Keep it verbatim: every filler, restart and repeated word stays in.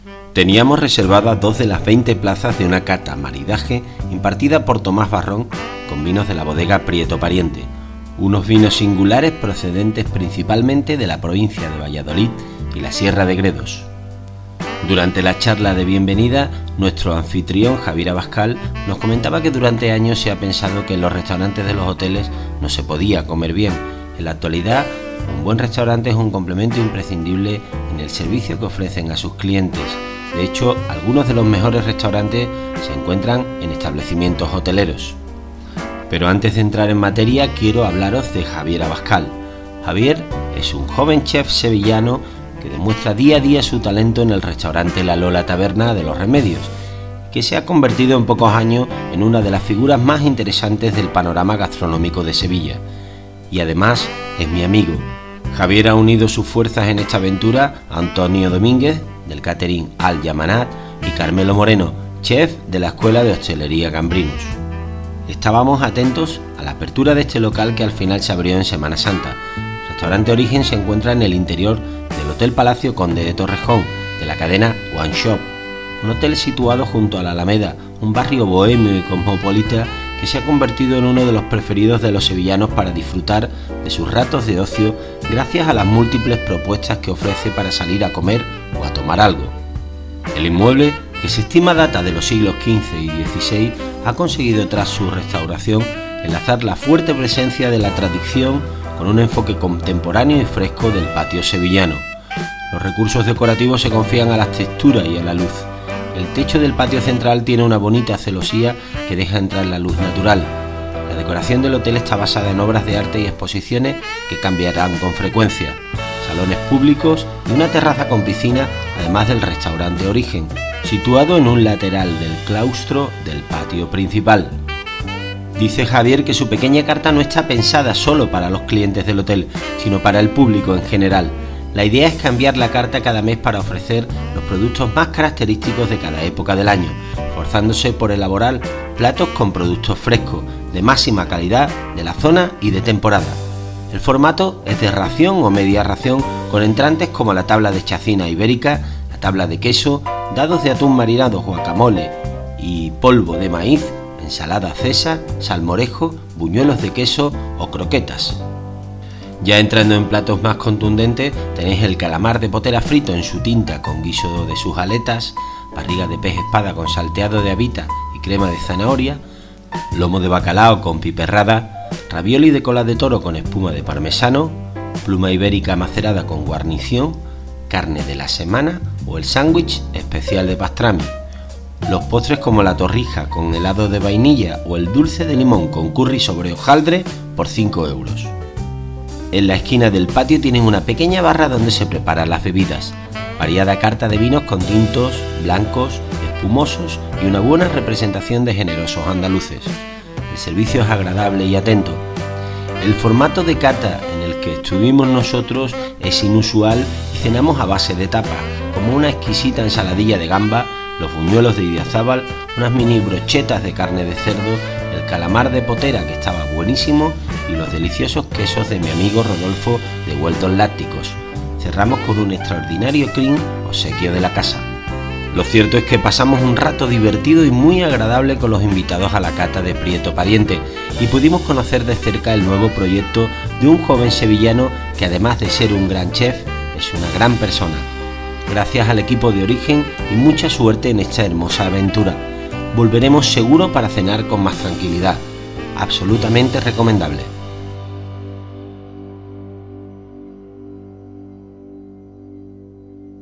Teníamos reservadas dos de las veinte plazas de una cata maridaje impartida por Tomás Barrón con vinos de la bodega Prieto Pariente, unos vinos singulares procedentes principalmente de la provincia de Valladolid y la Sierra de Gredos. Durante la charla de bienvenida, nuestro anfitrión Javier Abascal nos comentaba que durante años se ha pensado que en los restaurantes de los hoteles no se podía comer bien. En la actualidad, un buen restaurante es un complemento imprescindible en el servicio que ofrecen a sus clientes. De hecho, algunos de los mejores restaurantes se encuentran en establecimientos hoteleros. Pero antes de entrar en materia, quiero hablaros de Javier Abascal. Javier es un joven chef sevillano que demuestra día a día su talento en el restaurante La Lola Taberna de Los Remedios, que se ha convertido en pocos años en una de las figuras más interesantes del panorama gastronómico de Sevilla. Y además es mi amigo. Javier ha unido sus fuerzas en esta aventura a Antonio Domínguez, del catering Al Yamanat, y Carmelo Moreno, chef de la Escuela de Hostelería Cambrinos. Estábamos atentos a la apertura de este local que al final se abrió en Semana Santa. El restaurante Origen se encuentra en el interior del Hotel Palacio Conde de Torrejón, de la cadena One Shop, un hotel situado junto a la Alameda, un barrio bohemio y cosmopolita que se ha convertido en uno de los preferidos de los sevillanos para disfrutar de sus ratos de ocio gracias a las múltiples propuestas que ofrece para salir a comer o a tomar algo. El inmueble, que se estima data de los siglos quince y dieciséis, ha conseguido tras su restauración enlazar la fuerte presencia de la tradición con un enfoque contemporáneo y fresco del patio sevillano. Los recursos decorativos se confían a las texturas y a la luz. El techo del patio central tiene una bonita celosía que deja entrar la luz natural. La decoración del hotel está basada en obras de arte y exposiciones que cambiarán con frecuencia, salones públicos y una terraza con piscina, además del restaurante Origen, situado en un lateral del claustro del patio principal. Dice Javier que su pequeña carta no está pensada solo para los clientes del hotel, sino para el público en general. La idea es cambiar la carta cada mes para ofrecer los productos más característicos de cada época del año, esforzándose por elaborar platos con productos frescos, de máxima calidad, de la zona y de temporada. El formato es de ración o media ración, con entrantes como la tabla de chacina ibérica, la tabla de queso, dados de atún marinados, guacamole y polvo de maíz, ensalada cesa, salmorejo, buñuelos de queso o croquetas. Ya entrando en platos más contundentes, tenéis el calamar de potera frito en su tinta con guiso de sus aletas, barriga de pez espada con salteado de habita y crema de zanahoria, lomo de bacalao con piperrada, ravioli de cola de toro con espuma de parmesano, pluma ibérica macerada con guarnición, carne de la semana o el sándwich especial de pastrami. Los postres como la torrija con helado de vainilla o el dulce de limón con curry sobre hojaldre por cinco euros. En la esquina del patio tienen una pequeña barra donde se preparan las bebidas, variada carta de vinos con tintos, blancos, espumosos y una buena representación de generosos andaluces. El servicio es agradable y atento. El formato de cata en el que estuvimos nosotros es inusual y cenamos a base de tapas, como una exquisita ensaladilla de gamba, los buñuelos de Idiazábal, unas mini brochetas de carne de cerdo, el calamar de potera que estaba buenísimo y los deliciosos quesos de mi amigo Rodolfo de Vueltos Lácticos. Cerramos con un extraordinario cream obsequio de la casa. Lo cierto es que pasamos un rato divertido y muy agradable con los invitados a la cata de Prieto Pariente y pudimos conocer de cerca el nuevo proyecto de un joven sevillano que, además de ser un gran chef, es una gran persona. Gracias al equipo de Origen y mucha suerte en esta hermosa aventura. Volveremos seguro para cenar con más tranquilidad. Absolutamente recomendable.